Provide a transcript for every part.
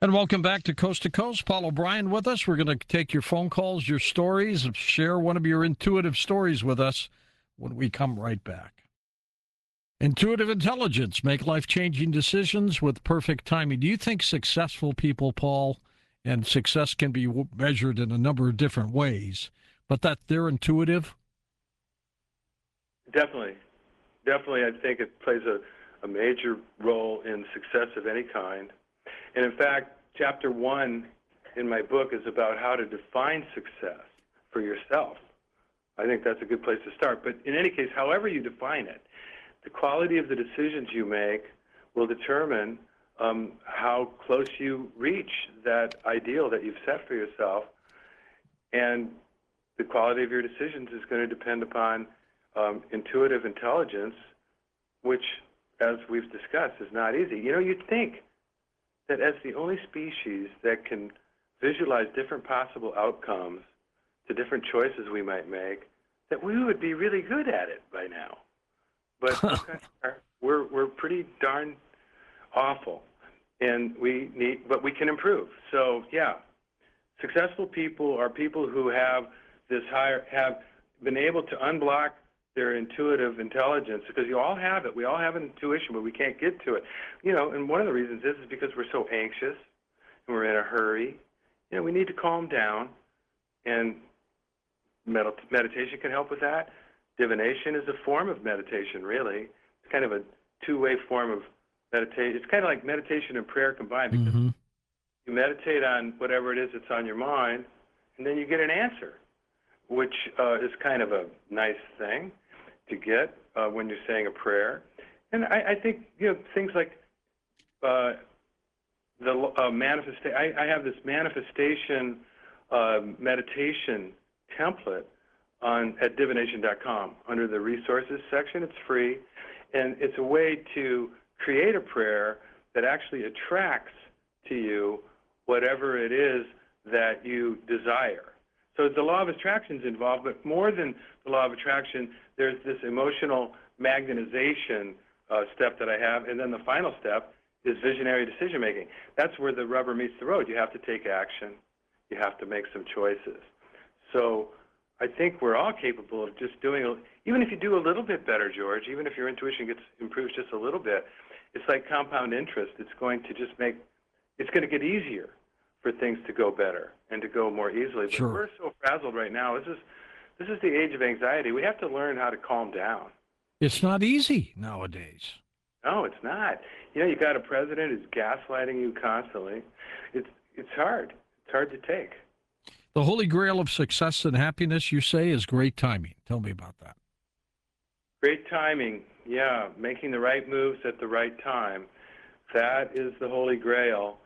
And welcome back to Coast. Paul O'Brien with us. We're going to take your phone calls, your stories, and share one of your intuitive stories with us when we come right back. Intuitive intelligence, make life-changing decisions with perfect timing. Do you think successful people, Paul, and success can be measured in a number of different ways, but that they're intuitive? Definitely. I think it plays a major role in success of any kind. And in fact, chapter 1 in my book is about how to define success for yourself. I think that's a good place to start. But in any case, however you define it, the quality of the decisions you make will determine how close you reach that ideal that you've set for yourself. And the quality of your decisions is going to depend upon intuitive intelligence, which, as we've discussed, is not easy. You know, you'd think that as the only species that can visualize different possible outcomes to different choices we might make, that we would be really good at it by now. But we're pretty darn awful, and but we can improve. So yeah, successful people are people who have have been able to unblock their intuitive intelligence, because you all have it. We all have an intuition, but we can't get to it. You know, and one of the reasons is because we're so anxious and we're in a hurry. You know, we need to calm down, and meditation can help with that. Divination is a form of meditation, really. It's kind of a two-way form of meditation. It's kind of like meditation and prayer combined, because you meditate on whatever it is that's on your mind, and then you get an answer, which is kind of a nice thing to get when you're saying a prayer. And I think, you know, things like the manifestation. I have this manifestation meditation template at divination.com under the resources section. It's free, and it's a way to create a prayer that actually attracts to you whatever it is that you desire. So the law of attraction is involved, but more than the law of attraction, there's this emotional magnetization step that I have, and then the final step is visionary decision making. That's where the rubber meets the road. You have to take action. You have to make some choices. So I think we're all capable of just doing, even if you do a little bit better, George, even if your intuition improves just a little bit, it's like compound interest. It's going to get easier for things to go better and to go more easily. But we're so frazzled right now. This is the age of anxiety. We have to learn how to calm down. It's not easy nowadays. No, it's not. You know, you got a president who's gaslighting you constantly. It's hard. It's hard to take. The holy grail of success and happiness, you say, is great timing. Tell me about that. Great timing, yeah. Making the right moves at the right time. That is the holy grail.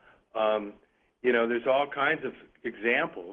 You know, there's all kinds of examples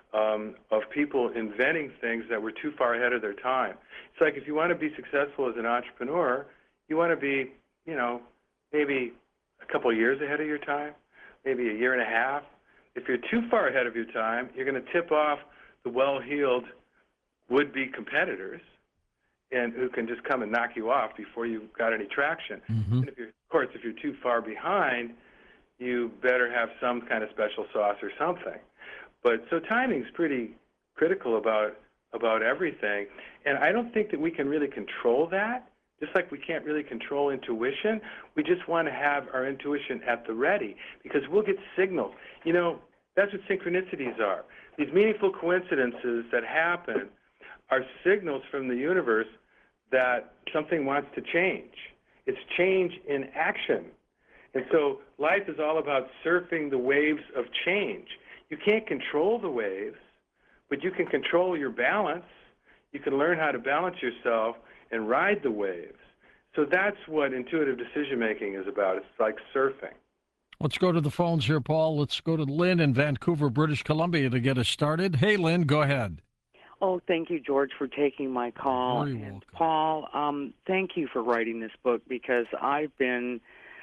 of people inventing things that were too far ahead of their time. It's like if you want to be successful as an entrepreneur, you want to be, you know, maybe a couple of years ahead of your time, maybe a year and a half. If you're too far ahead of your time, you're going to tip off the well-heeled would-be competitors, and who can just come and knock you off before you've got any traction. And if you're too far behind, you better have some kind of special sauce or something. But so timing's pretty critical about everything, and I don't think that we can really control that. Just like we can't really control intuition, we just want to have our intuition at the ready, because we'll get signals. You know, that's what synchronicities are. These meaningful coincidences that happen are signals from the universe that something wants to change. It's change in action. And so life is all about surfing the waves of change. You can't control the waves, but you can control your balance. You can learn how to balance yourself and ride the waves. So that's what intuitive decision-making is about. It's like surfing. Let's go to the phones here, Paul. Let's go to Lynn in Vancouver, British Columbia to get us started. Hey, Lynn, go ahead. Oh, thank you, George, for taking my call. Very welcome. Paul, thank you for writing this book, because I've been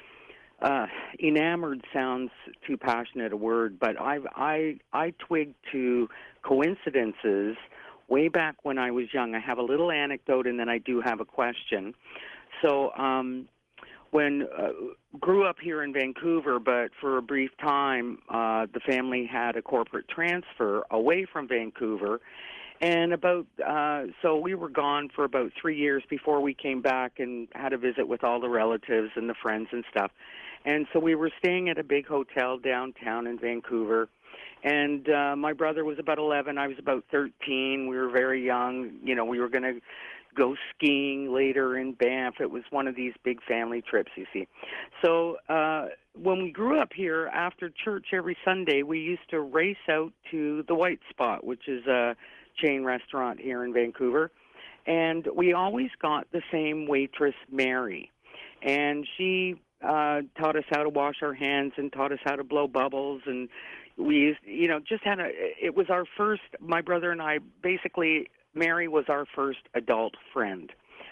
enamored sounds too passionate a word, but I twigged to coincidences way back when I was young. I have a little anecdote, and then I do have a question. So grew up here in Vancouver, but for a brief time, the family had a corporate transfer away from Vancouver. And so we were gone for about 3 years before we came back and had a visit with all the relatives and the friends and stuff. And so we were staying at a big hotel downtown in Vancouver. And my brother was about 11. I was about 13. We were very young. You know, we were going to go skiing later in Banff. It was one of these big family trips, you see. So when we grew up here, after church every Sunday, we used to race out to the White Spot, which is a chain restaurant here in Vancouver. And we always got the same waitress, Mary. And she taught us how to wash our hands and taught us how to blow bubbles. And we used, you know, just had it was our first, my brother and I, basically, Mary was our first adult friend.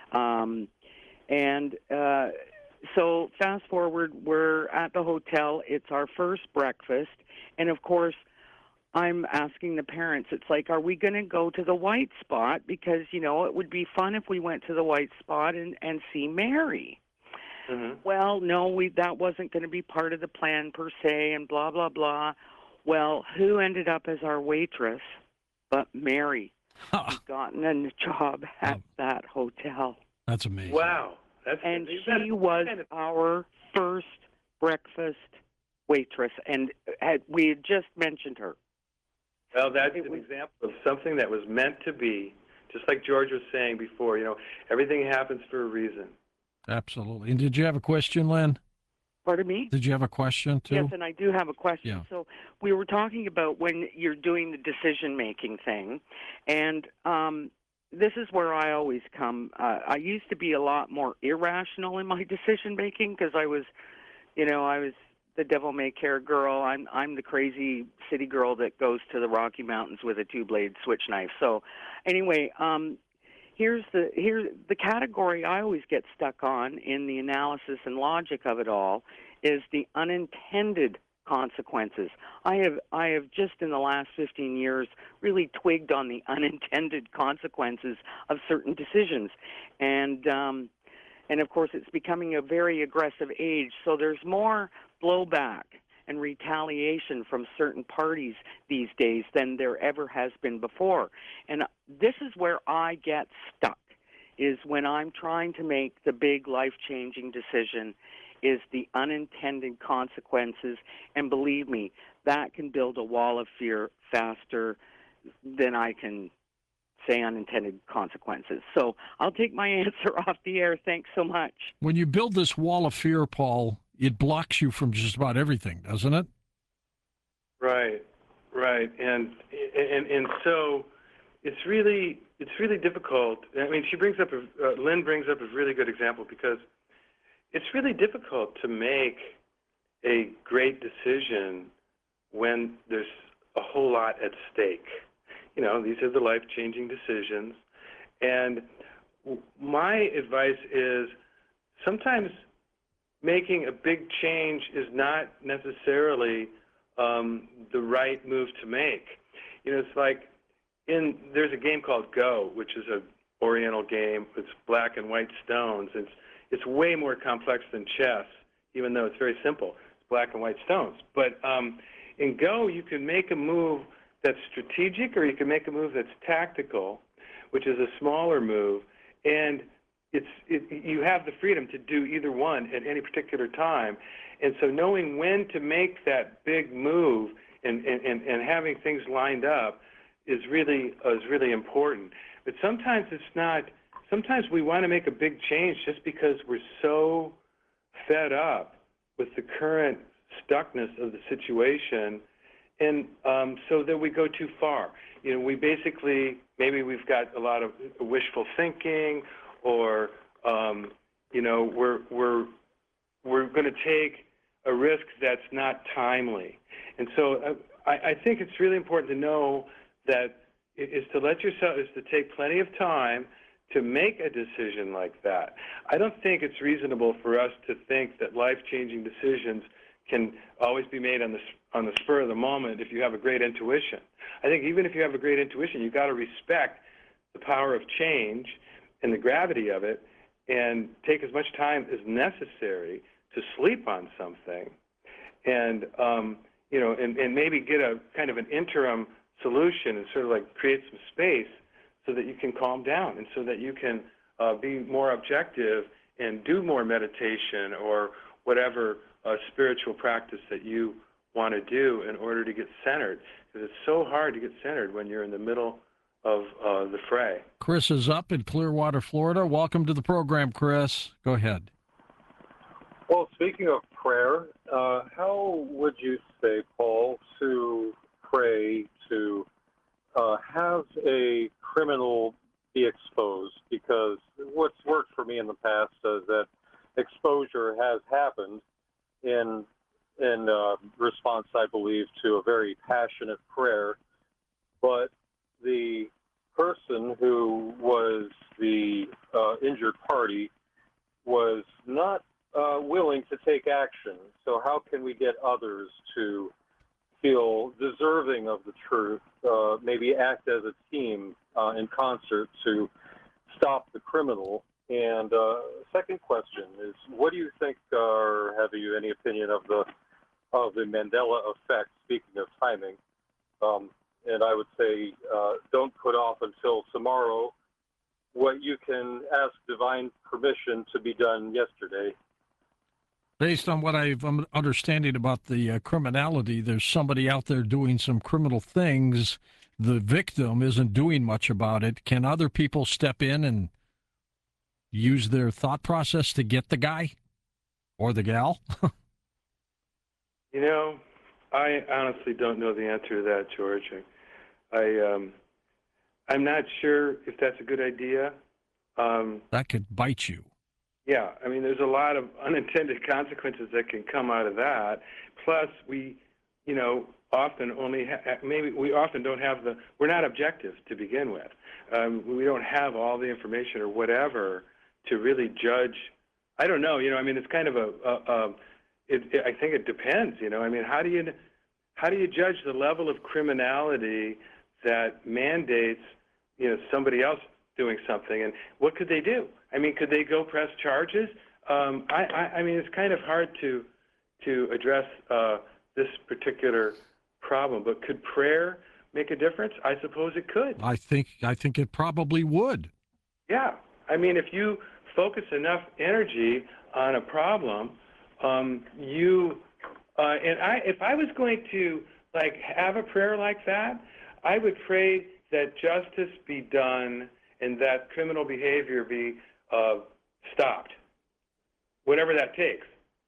So fast forward, we're at the hotel. It's our first breakfast. And, of course, I'm asking the parents, it's like, are we going to go to the White Spot? Because, you know, it would be fun if we went to the White Spot and see Mary. Mm-hmm. Well, no, that wasn't going to be part of the plan per se, and blah, blah, blah. Well, who ended up as our waitress but Mary? She'd gotten a job at that hotel. That's amazing. Wow. And she was our first breakfast waitress, and we had just mentioned her. Well, that's an example of something that was meant to be, just like George was saying before. You know, everything happens for a reason. Absolutely. And did you have a question, Len? Pardon me? Did you have a question, too? Yes, and I do have a question. Yeah. So we were talking about when you're doing the decision-making thing, and this is where I always come. I used to be a lot more irrational in my decision-making because I was the devil-may-care girl. I'm the crazy city girl that goes to the Rocky Mountains with a two-blade switch knife. So anyway, here's the category I always get stuck on in the analysis and logic of it all is the unintended consequences. I have just in the last 15 years really twigged on the unintended consequences of certain decisions, and of course it's becoming a very aggressive age. So there's more blowback and retaliation from certain parties these days than there ever has been before. And this is where I get stuck, is when I'm trying to make the big life-changing decision, is the unintended consequences. And believe me, that can build a wall of fear faster than I can say unintended consequences. So I'll take my answer off the air. Thanks so much. When you build this wall of fear, Paul, it blocks you from just about everything, doesn't it? Right. And so it's really difficult. I mean, Lynn brings up a really good example, because it's really difficult to make a great decision when there's a whole lot at stake. You know, these are the life-changing decisions. And my advice is sometimes making a big change is not necessarily the right move to make. You know, it's like there's a game called Go, which is an Oriental game. It's black and white stones. It's way more complex than chess, even though it's very simple. It's black and white stones. But in Go, you can make a move that's strategic, or you can make a move that's tactical, which is a smaller move, and you have the freedom to do either one at any particular time. And so knowing when to make that big move and having things lined up is really important. But sometimes it's not. Sometimes we want to make a big change just because we're so fed up with the current stuckness of the situation, and so that we go too far. You know, maybe we've got a lot of wishful thinking, or you know, we're going to take a risk that's not timely. And so I think it's really important to know that is to take plenty of time to make a decision like that. I don't think it's reasonable for us to think that life-changing decisions can always be made on the spur of the moment if you have a great intuition. I think even if you have a great intuition, you've got to respect the power of change and the gravity of it, and take as much time as necessary to sleep on something, and and maybe get a kind of an interim solution and sort of like create some space so that you can calm down and so that you can be more objective and do more meditation or whatever spiritual practice that you want to do in order to get centered. Because it's so hard to get centered when you're in the middle of the fray. Chris is up in Clearwater, Florida. Welcome to the program, Chris. Go ahead. Well, speaking of prayer, how would you say, Paul, to pray to have a criminal be exposed? Because what's worked for me in the past is that exposure has happened in response, I believe, to a very passionate prayer, but the person who was the injured party was not willing to take action. So how can we get others to feel deserving of the truth, maybe act as a team in concert to stop the criminal? And second question is, what do you think, or have you any opinion of the Mandela effect, speaking of timing? And I would say don't put off until tomorrow what you can ask divine permission to be done yesterday. Based on what I'm understanding about the criminality, there's somebody out there doing some criminal things. The victim isn't doing much about it. Can other people step in and use their thought process to get the guy or the gal? I honestly don't know the answer to that, George. I'm not sure if that's a good idea. That could bite you. Yeah, I mean, there's a lot of unintended consequences that can come out of that. Plus, we, often we often don't have we're not objective to begin with. We don't have all the information or whatever to really judge. I don't know, it's kind of I think it depends, how do you judge the level of criminality that mandates, somebody else doing something, and what could they do? Could they go press charges? It's kind of hard to address this particular problem, but could prayer make a difference? I suppose it could. I think it probably would. Yeah. If you focus enough energy on a problem, if I was going to have a prayer like that, I would pray that justice be done and that criminal behavior be stopped, whatever that takes.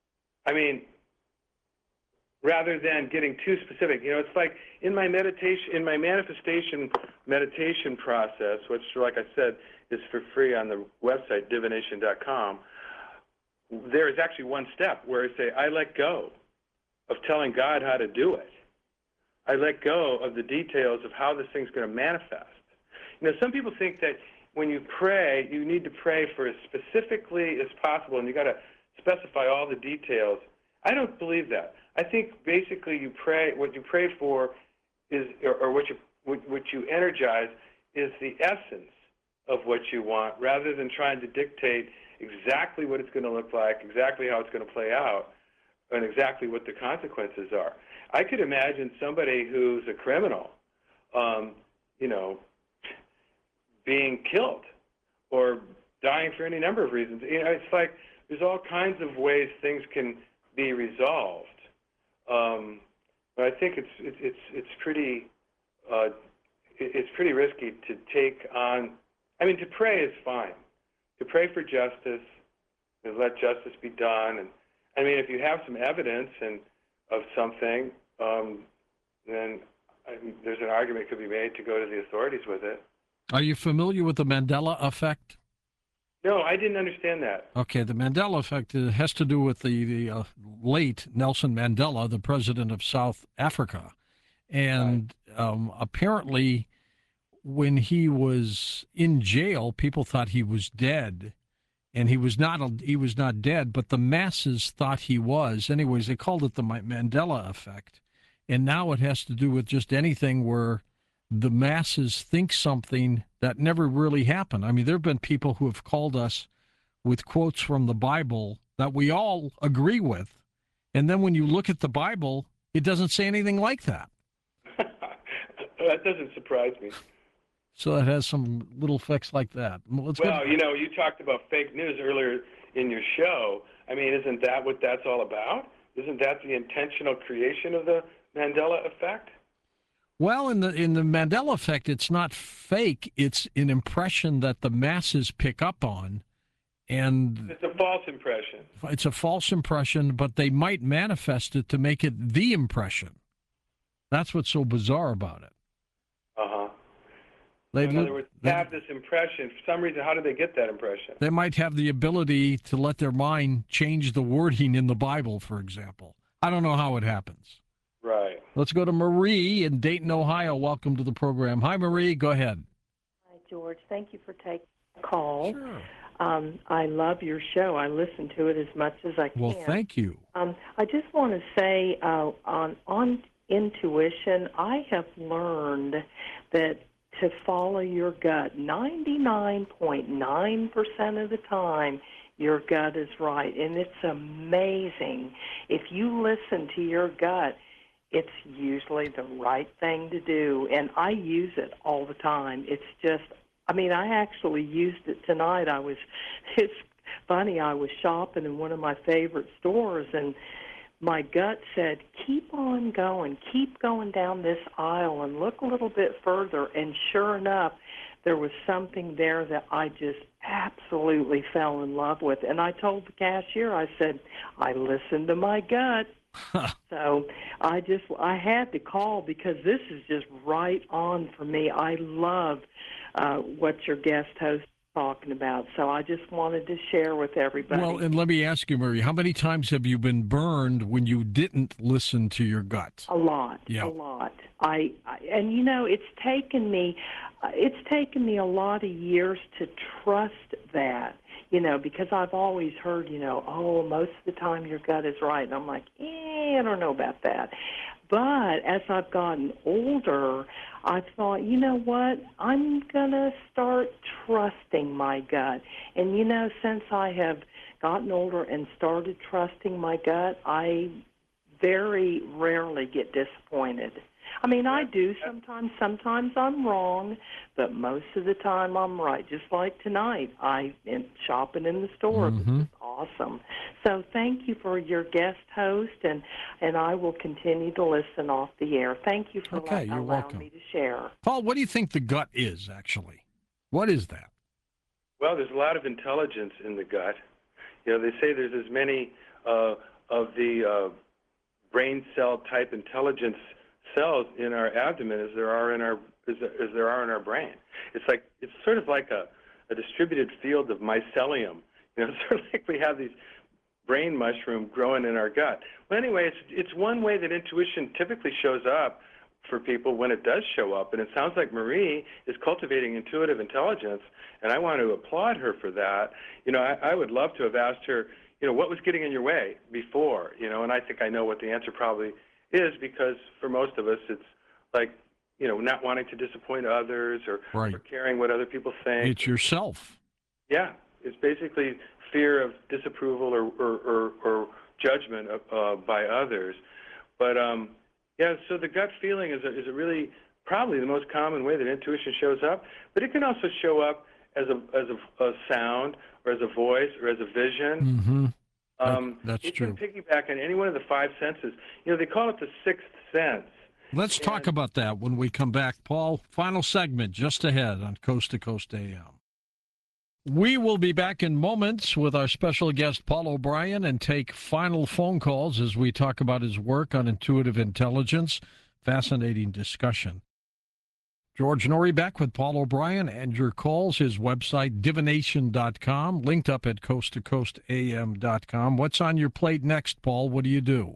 Rather than getting too specific. It's like in my manifestation meditation process, which, like I said, is for free on the website, divination.com, there is actually one step where I say, I let go of telling God how to do it. I let go of the details of how this thing's going to manifest. Some people think that when you pray, you need to pray for as specifically as possible, and you got to specify all the details. I don't believe that. I think basically you pray. What you pray for is, or what you energize, is the essence of what you want, rather than trying to dictate exactly what it's going to look like, exactly how it's going to play out, and exactly what the consequences are. I could imagine somebody who's a criminal, being killed or dying for any number of reasons. It's like there's all kinds of ways things can be resolved. But I think it's pretty risky to take on. To pray is fine. To pray for justice, and let justice be done, and if you have some evidence of something, then there's an argument could be made to go to the authorities with it. Are you familiar with the Mandela effect? No, I didn't understand that. Okay, the Mandela effect has to do with the late Nelson Mandela, the president of South Africa. And apparently when he was in jail, people thought he was dead. And he was not dead, but the masses thought he was. Anyways, they called it the Mandela effect. And now it has to do with just anything where the masses think something that never really happened. There have been people who have called us with quotes from the Bible that we all agree with. And then when you look at the Bible, it doesn't say anything like that. That doesn't surprise me. So it has some little effects like that. Well, you know, you talked about fake news earlier in your show. I mean, isn't that what that's all about? Isn't that the intentional creation of the Mandela effect? Well, in the Mandela effect, it's not fake. It's an impression that the masses pick up on, and It's a false impression. it's a false impression, but they might manifest it to make it the impression. That's what's so bizarre about it. Uh-huh. They, In other words, they have this impression. For some reason, how do they get that impression? they might have the ability to let their mind change the wording in the Bible, for example. I don't know how it happens. Right. Let's go to Marie in Dayton, Ohio. Welcome to the program. Hi, Marie. Go ahead. Hi, George. Thank you for taking the call. Sure. I love your show. I listen to it as much as I can. Well, thank you. I just want to say on intuition, I have learned that to follow your gut 99.9% of the time, your gut is right. And it's amazing. If you listen to your gut, it's usually the right thing to do. And I use it all the time. It's just, I mean, I actually used it tonight. It's funny, I was shopping in one of my favorite stores, and my gut said, keep on going, keep going down this aisle and look a little bit further. And sure enough, there was something there that I just absolutely fell in love with. And I told the cashier, I said, I listened to my gut. So I had to call because this is just right on for me. I love what your guest host is talking about. So I just wanted to share with everybody. Well, and let me ask you, Marie, how many times have you been burned when you didn't listen to your gut? A lot, Yeah. a lot. And you know, it's taken me a lot of years to trust that. You know, because I've always heard, you know, oh, most of the time your gut is right. And I'm like, I don't know about that. But as I've gotten older, I thought, you know what, I'm going to start trusting my gut. And, you know, since I have gotten older and started trusting my gut, I very rarely get disappointed. I mean, I do sometimes. Sometimes I'm wrong, but most of the time I'm right. Just like tonight, I am shopping in the store. This is awesome. So thank you for your guest host, and I will continue to listen off the air. Thank you for Okay, you're allowing welcome. me to share. Paul, what do you think the gut is, actually? What is that? Well, there's a lot of intelligence in the gut. You know, they say there's as many of the brain cell type intelligence cells in our abdomen as there are in our brain. It's sort of like a distributed field of mycelium. You know, sort of like we have these brain mushroom growing in our gut. Well, anyway, it's one way that intuition typically shows up for people when it does show up, and it sounds like Marie is cultivating intuitive intelligence, and I want to applaud her for that. You know, I would love to have asked her, you know, what was getting in your way before, you know, and I think I know what the answer probably is, because for most of us it's like, you know, not wanting to disappoint others or caring what other people think. It's yourself. Yeah, it's basically fear of disapproval or judgment by others. But yeah, so the gut feeling is a really probably the most common way that intuition shows up. But it can also show up as a sound or as a voice or as a vision. That's it true. can piggyback on any one of the five senses. You know, they call it the sixth sense. Let's talk about that when we come back. Paul, final segment just ahead on Coast to Coast AM. We will be back in moments with our special guest, Paul O'Brien, and take final phone calls as we talk about his work on intuitive intelligence. Fascinating discussion. George Norrie back with Paul O'Brien and your calls. His website, divination.com, linked up at coasttocoastam.com. What's on your plate next, Paul? What do you do?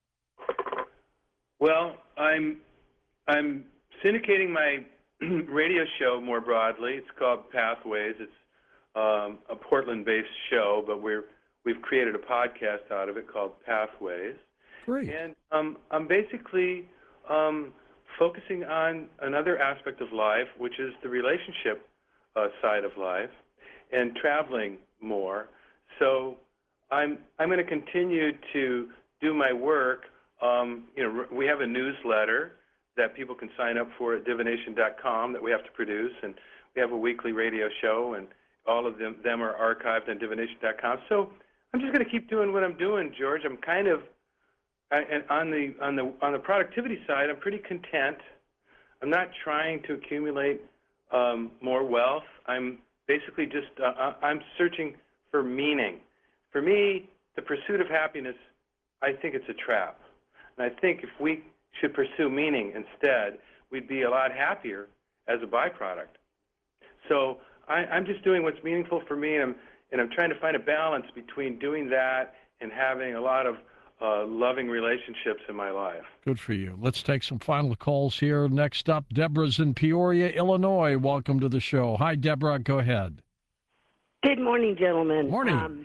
Well, I'm syndicating my radio show more broadly. It's called Pathways. It's a Portland-based show, but we've created a podcast out of it called Pathways. Great. And I'm basically focusing on another aspect of life, which is the relationship side of life. and traveling more. So I'm going to continue to do my work. We have a newsletter that people can sign up for at divination.com that we have to produce, and we have a weekly radio show, and all of them are archived on divination.com. So I'm just going to keep doing what I'm doing, George. I'm kind of, and on the productivity side, I'm pretty content. I'm not trying to accumulate more wealth. I'm basically just I'm searching for meaning. For me, the pursuit of happiness, I think it's a trap. And I think if we should pursue meaning instead, we'd be a lot happier as a byproduct. So I'm just doing what's meaningful for me, and I'm trying to find a balance between doing that and having a lot of loving relationships in my life. Good for you. Let's take some final calls here. Next up, Deborah's in Peoria, Illinois. Welcome to the show. Hi, Deborah. Go ahead. Good morning, gentlemen. Morning.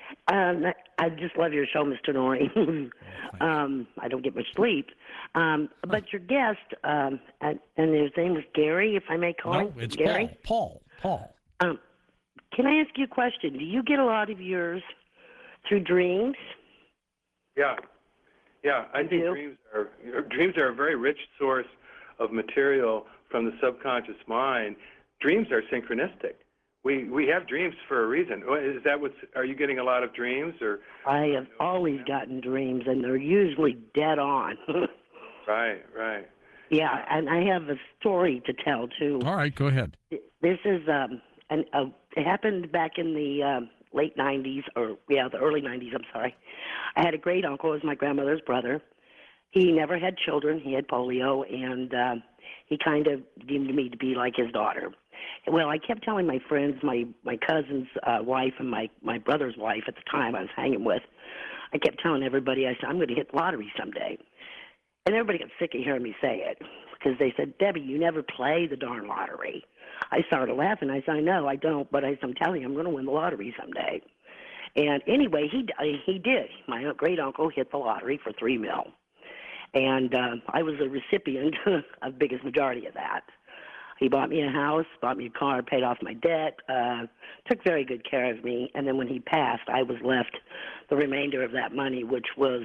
I just love your show, Mr. Norrie. I don't get much sleep. But your guest, and his name was Gary, if I may call him. No, it's Gary? Paul. Can I ask you a question? Do you get a lot of yours through dreams? Yeah. I think dreams are a very rich source of material from the subconscious mind. Dreams are synchronistic. We have dreams for a reason. Is that are you getting a lot of dreams, or? I have always gotten dreams, and they're usually dead on. Right. Yeah, and I have a story to tell too. All right, go ahead. This is it happened back in the late 90s, the early 90s, I'm sorry. I had a great uncle, who was my grandmother's brother. He never had children. He had polio, and he kind of deemed me to be like his daughter. Well, I kept telling my friends, my cousin's wife and my brother's wife at the time I was hanging with, I kept telling everybody, I said, I'm going to hit the lottery someday. And everybody got sick of hearing me say it because they said, Debbie, you never play the darn lottery. I started laughing. I said, I know, I don't, but I'm telling you, I'm going to win the lottery someday. And anyway, he did. My great-uncle hit the lottery for $3 million. And I was a recipient of the biggest majority of that. He bought me a house, bought me a car, paid off my debt, took very good care of me. And then when he passed, I was left the remainder of that money, which was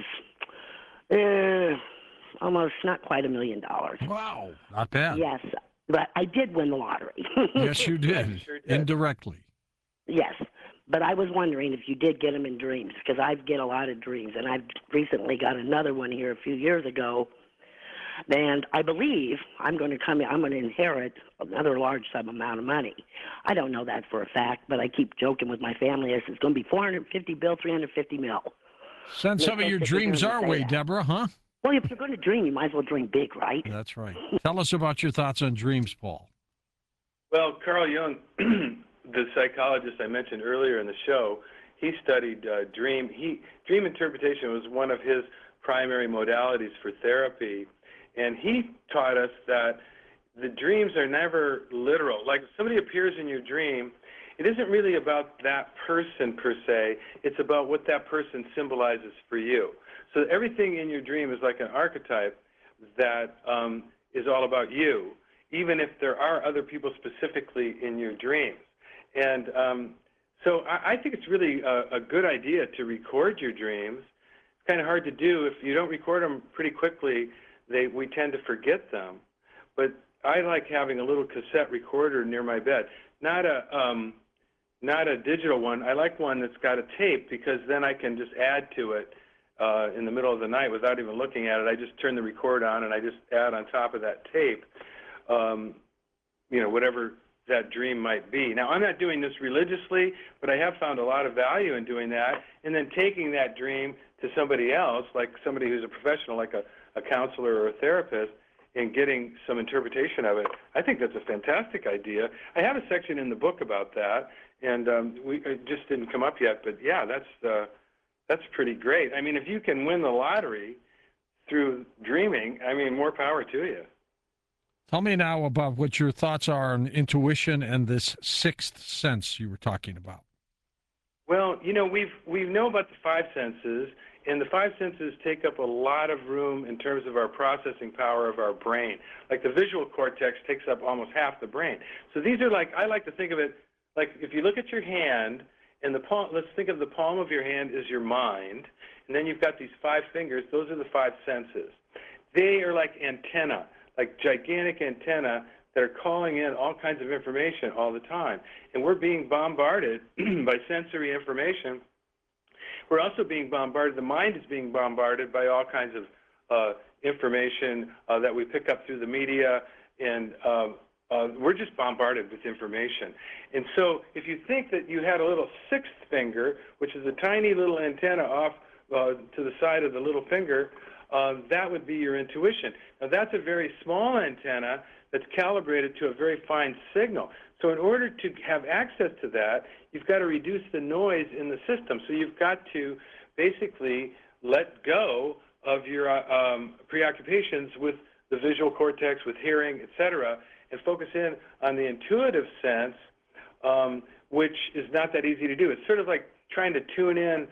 almost not quite $1 million. Wow, not bad. Yes, but I did win the lottery. Yes, you did. Sure did. Indirectly. Yes, but I was wondering if you did get them in dreams, because I get a lot of dreams, and I've recently got another one here a few years ago. And I believe I'm going to inherit another large sum amount of money. I don't know that for a fact, but I keep joking with my family. I said, it's going to be $450 bill, $350 mil. Send some of your dreams our way, Deborah, huh? Well, if you're going to dream, you might as well dream big, right? That's right. Tell us about your thoughts on dreams, Paul. Well, Carl Jung, the psychologist I mentioned earlier in the show, he studied dream. Dream interpretation was one of his primary modalities for therapy. And he taught us that the dreams are never literal. Like if somebody appears in your dream, it isn't really about that person per se. It's about what that person symbolizes for you. So everything in your dream is like an archetype that is all about you, even if there are other people specifically in your dreams. And so I think it's really a good idea to record your dreams. It's kind of hard to do. If you don't record them pretty quickly, we tend to forget them. But I like having a little cassette recorder near my bed. Not a digital one. I like one that's got a tape, because then I can just add to it in the middle of the night without even looking at it. I just turn the record on and I just add on top of that tape, whatever that dream might be. Now, I'm not doing this religiously, but I have found a lot of value in doing that, and then taking that dream to somebody else, like somebody who's a professional, like a counselor or a therapist, and getting some interpretation of it. I think that's a fantastic idea. I have a section in the book about that, and it just didn't come up yet, but yeah, that's pretty great. I mean, if you can win the lottery through dreaming, I mean, more power to you. Tell me now about what your thoughts are on intuition and this sixth sense you were talking about. Well, we know about the five senses, and the five senses take up a lot of room in terms of our processing power of our brain. Like the visual cortex takes up almost half the brain. So these are I like to think of it like if you look at your hand, and the palm, let's think of the palm of your hand as your mind, and then you've got these 5 fingers. Those are the 5 senses. They are like antenna, like gigantic antenna that are calling in all kinds of information all the time. And we're being bombarded by sensory information. We're also being bombarded, the mind is being bombarded by all kinds of information that we pick up through the media, and we're just bombarded with information. And so if you think that you had a little 6th finger, which is a tiny little antenna off to the side of the little finger, that would be your intuition. Now that's a very small antenna that's calibrated to a very fine signal. So in order to have access to that, you've got to reduce the noise in the system. So you've got to basically let go of your preoccupations with the visual cortex, with hearing, et cetera, and focus in on the intuitive sense, which is not that easy to do. It's sort of like trying to tune in,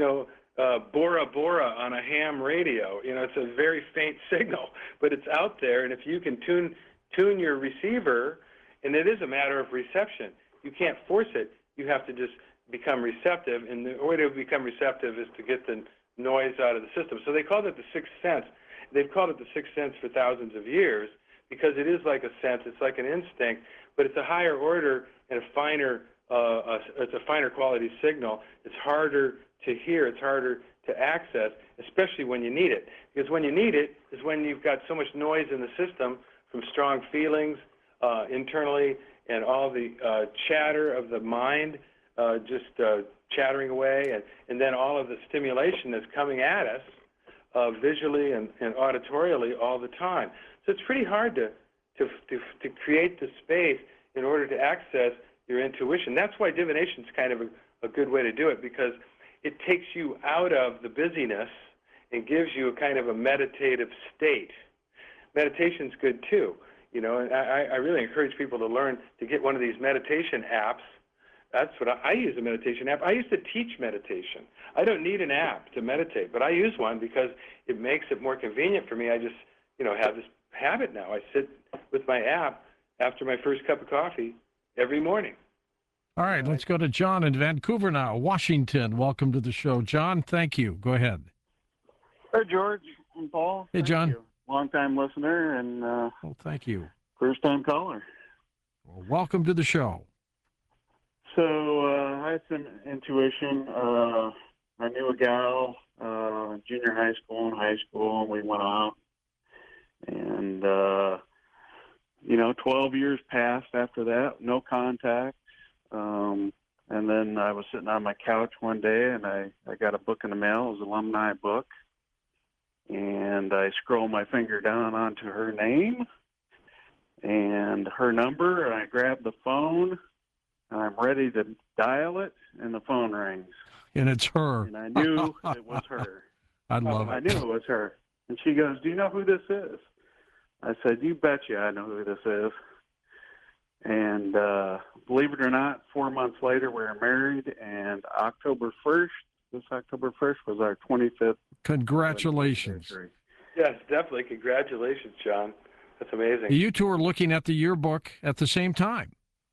Bora Bora on a ham radio. It's a very faint signal, but it's out there, and if you can tune your receiver, and it is a matter of reception. You can't force it. You have to just become receptive, and the way to become receptive is to get the noise out of the system. So they called it the 6th sense. They've called it the 6th sense for thousands of years because it is like a sense. It's like an instinct, but it's a higher order and a finer. It's a finer quality signal. It's harder to hear. It's harder to access, especially when you need it. Because when you need it is when you've got so much noise in the system from strong feelings internally and all the chatter of the mind just chattering away, and then all of the stimulation that's coming at us visually and auditorially all the time. So it's pretty hard to create the space in order to access your intuition. That's why divination is kind of a good way to do it, because it takes you out of the busyness and gives you a kind of a meditative state. Meditation's good too, and I really encourage people to learn to get one of these meditation apps. That's what I use, a meditation app. I used to teach meditation. I don't need an app to meditate, but I use one because it makes it more convenient for me. I just, have this habit now. I sit with my app after my first cup of coffee every morning. All right, let's go to John in Vancouver now, Washington. Welcome to the show, John. Thank you. Go ahead. Hey, George and Paul. Hey, John. Long-time listener and well, thank you. First-time caller. Well, welcome to the show. So I had some intuition. I knew a gal, junior high school and high school, and we went out. And, 12 years passed after that, no contact. And then I was sitting on my couch one day, and I got a book in the mail. It was an alumni book. And I scroll my finger down onto her name and her number, and I grab the phone, and I'm ready to dial it, and the phone rings. And it's her. And I knew it was her. I love it. I knew it was her. And she goes, "Do you know who this is?" I said, "You betcha I know who this is." And believe it or not, 4 months later, we were married, and this October 1st was our 25th. Congratulations. Yes, definitely. Congratulations, John. That's amazing. You two are looking at the yearbook at the same time.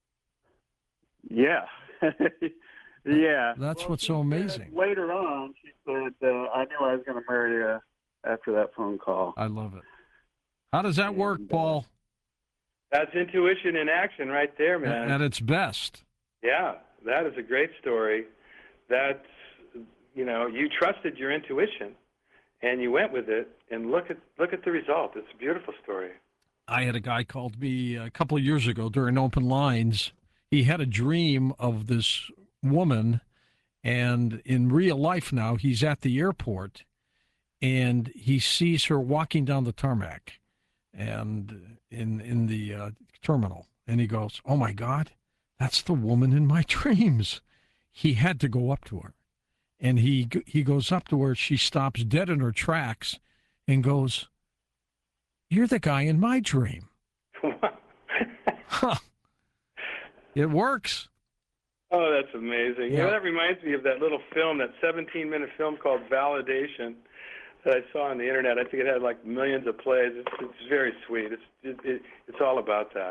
Yeah. Yeah. That's what's so amazing. Later on, she said, I knew I was going to marry you after that phone call. I love it. How does that work, Paul? That's intuition in action right there, man. At its best. Yeah, that is a great story. That's, you trusted your intuition, and you went with it, and look at the result. It's a beautiful story. I had a guy called me a couple of years ago during Open Lines. He had a dream of this woman, and in real life now, he's at the airport, and he sees her walking down the tarmac and in the terminal, and he goes, "Oh my God, that's the woman in my dreams." He had to go up to her, and he goes up to her. She stops dead in her tracks and goes, "You're the guy in my dream." Huh. It works. Oh, that's amazing. Yeah. That reminds me of that little film, that 17-minute film called Validation that I saw on the internet. I think it had like millions of plays. It's very sweet. It's all about that.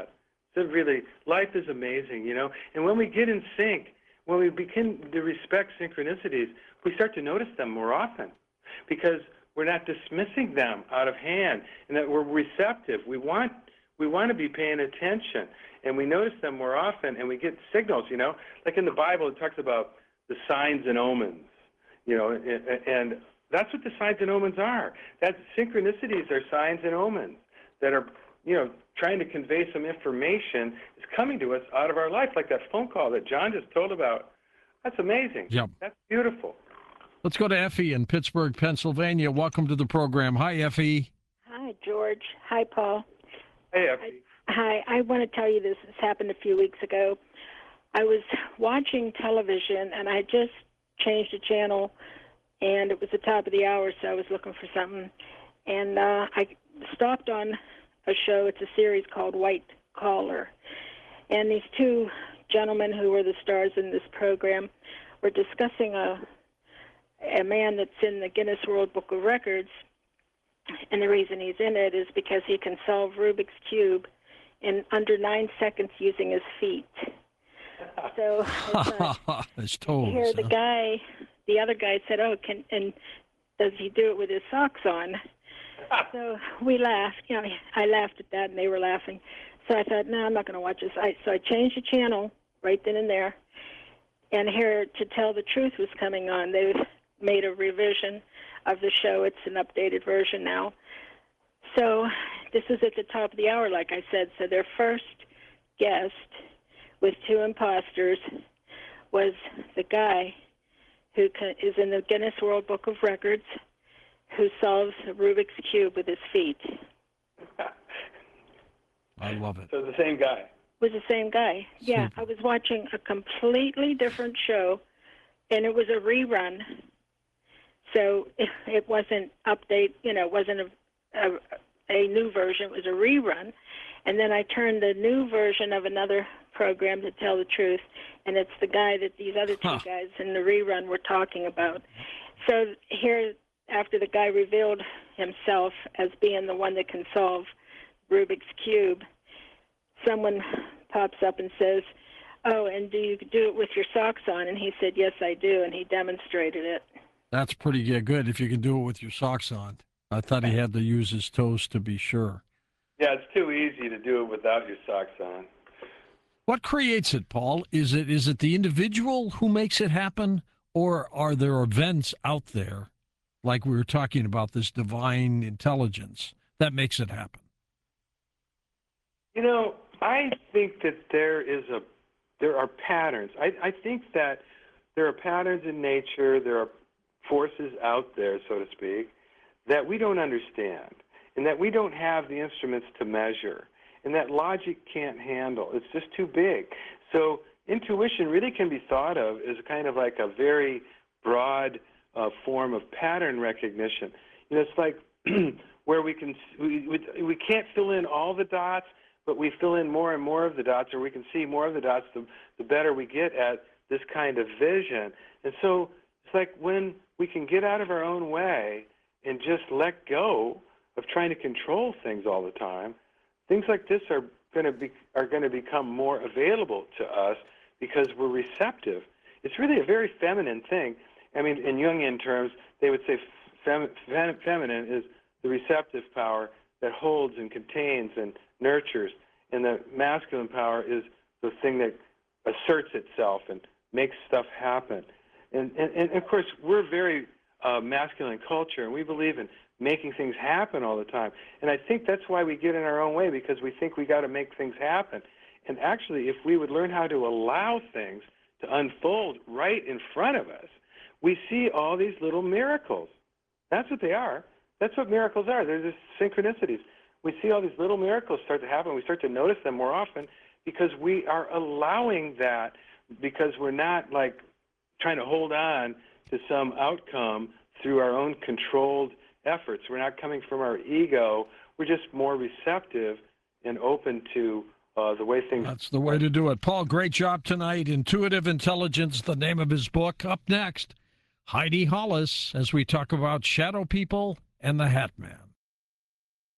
So really, life is amazing, you know. And when we get in sync, when we begin to respect synchronicities, we start to notice them more often because we're not dismissing them out of hand, and that we're receptive. We want to be paying attention, and we notice them more often, and we get signals, you know. Like in the Bible, it talks about the signs and omens, you know, and that's what the signs and omens are. That synchronicities are signs and omens that are, you know, trying to convey some information is coming to us out of our life, like that phone call that John just told about. That's amazing. Yep. That's beautiful. Let's go to Effie in Pittsburgh, Pennsylvania. Welcome to the program. Hi, Effie. Hi, George. Hi, Paul. Hey, Effie. Hi. I want to tell you this. This happened a few weeks ago. I was watching television, and I just changed the channel, and it was the top of the hour, so I was looking for something. And I stopped on a show. It's a series called White Collar. And these two gentlemen who were the stars in this program were discussing a man that's in the Guinness World Book of Records, and the reason he's in it is because he can solve Rubik's Cube in under 9 seconds using his feet. So his toes. here the other guy said, "Oh, and does he do it with his socks on?" So we laughed. You know, I laughed at that, and they were laughing. So I thought, no, I'm not going to watch this. So I changed the channel right then and there, and here To Tell the Truth was coming on. They've made a revision of the show. It's an updated version now. So this was at the top of the hour, like I said. So their first guest with two imposters was the guy who is in the Guinness World Book of Records who solves the Rubik's Cube with his feet. I love it. So the same guy. Was the same guy. Yeah, Super. I was watching a completely different show, and it was a rerun. So it wasn't update, you know, it wasn't a new version. It was a rerun. And then I turned the new version of another program To Tell the Truth, and it's the guy that these other two guys in the rerun were talking about. So here, after the guy revealed himself as being the one that can solve Rubik's Cube, someone pops up and says, "Oh, and do you do it with your socks on?" And he said, "Yes, I do," and he demonstrated it. That's pretty good if you can do it with your socks on. I thought he had to use his toes to be sure. Yeah, it's too easy to do it without your socks on. What creates it, Paul? Is it the individual who makes it happen, or are there events out there, like we were talking about, this divine intelligence, that makes it happen? You know, I think that there are patterns. I think that there are patterns in nature, there are forces out there, so to speak, that we don't understand, and that we don't have the instruments to measure, and that logic can't handle. It's just too big. So intuition really can be thought of as kind of like a very broad form of pattern recognition. You know, it's like where we can't fill in all the dots, but we fill in more and more of the dots, or we can see more of the dots, the better we get at this kind of vision. And so it's like when we can get out of our own way and just let go of trying to control things all the time, things like this are going to become more available to us because we're receptive. It's really a very feminine thing. I mean, in Jungian terms, they would say feminine is the receptive power that holds and contains and nurtures, and the masculine power is the thing that asserts itself and makes stuff happen. And of course, we're very masculine culture, and we believe in making things happen all the time. And I think that's why we get in our own way, because we think we got to make things happen. And actually, if we would learn how to allow things to unfold right in front of us, we see all these little miracles. That's what they are. That's what miracles are. They're just synchronicities. We see all these little miracles start to happen. We start to notice them more often because we are allowing that, because we're not like trying to hold on to some outcome through our own controlled efforts. We're not coming from our ego. We're just more receptive and open to the way things... That's the way to do it. Paul, great job tonight. Intuitive Intelligence, the name of his book. Up next, Heidi Hollis, as we talk about shadow people and the Hat Man.